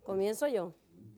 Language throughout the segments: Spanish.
Comienzo yo.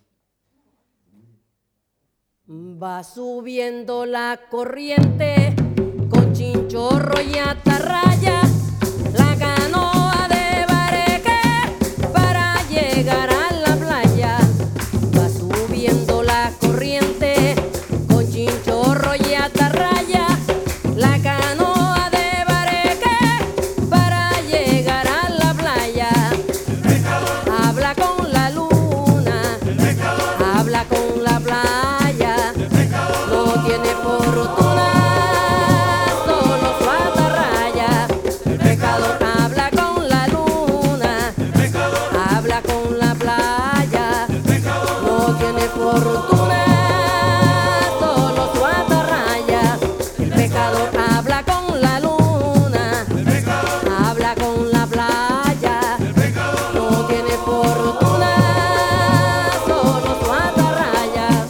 Va subiendo la corriente con chinchorro y atarraya, la canoa de Bareque para llegar a la playa. Va subiendo la corriente con chinchorro y atarraya, la canoa de Bareque para llegar a la playa. Habla con la luna, habla con la playa, no tiene fortuna, solo su atarraya. El pescador habla con la luna, habla con la playa, no tiene fortuna, solo su atarraya. El pescador habla con la luna, habla con la playa, no tiene fortuna, solo su atarraya.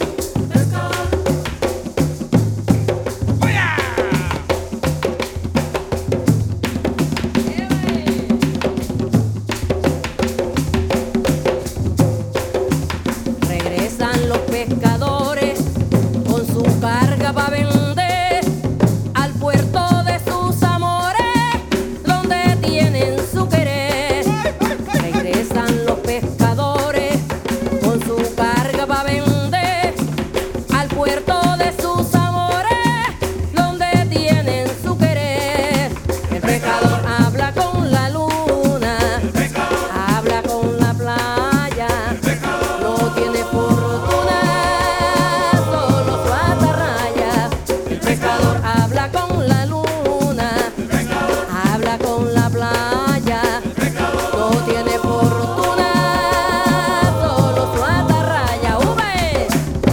Regresan los pescadores con su carga para vender al puerto de sus amores, donde tienen su querer. Regresan los pescadores con su carga para vender al puerto de sus amores, donde tienen su querer. El pescador habla con la luna, habla con la playa, no tiene fortuna, solo su atarraya. El pescador habla con la luna, habla con la playa, no tiene fortuna, solo su atarraya. ¡Ube!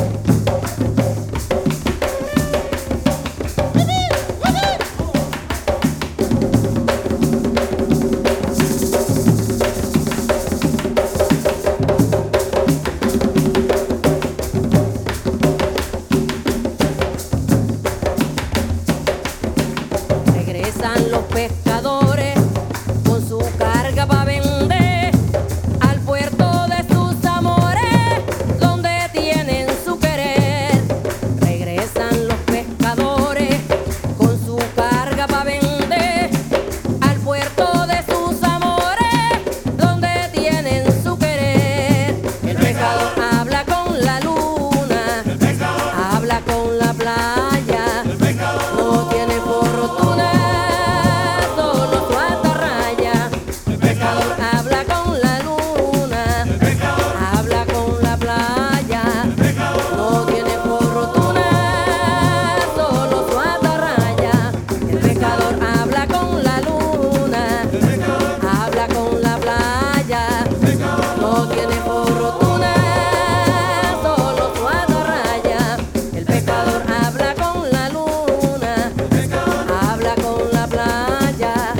Regresan los pescadores con su carga para vender al puerto de sus amores, donde tienen su querer. Regresan los pescadores con su carga para vender al puerto de sus amores, donde tienen su querer. El pescador habla con la luna, habla con la playa, no tiene fortuna, solo su atarraya. El pescador habla con la luna, habla con la playa, no tiene fortuna, solo su atarraya. El pescador habla con la luna, habla con la playa, no tiene fortuna, solo su atarraya. El pescador habla con la luna, habla con la playa.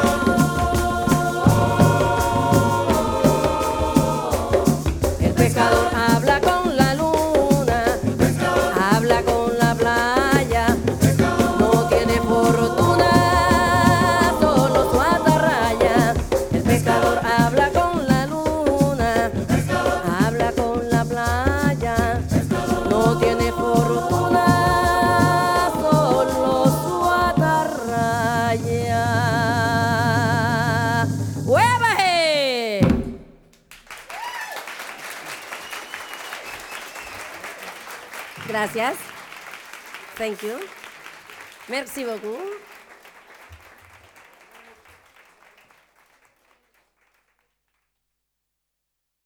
El pescador habla con la luna, habla con la playa, no tiene fortuna, solo su atarraya. El pescador habla con la luna, habla con la playa, no tiene fortuna, solo su atarraya. ¡Huevaje! Gracias. Thank you. Merci beaucoup.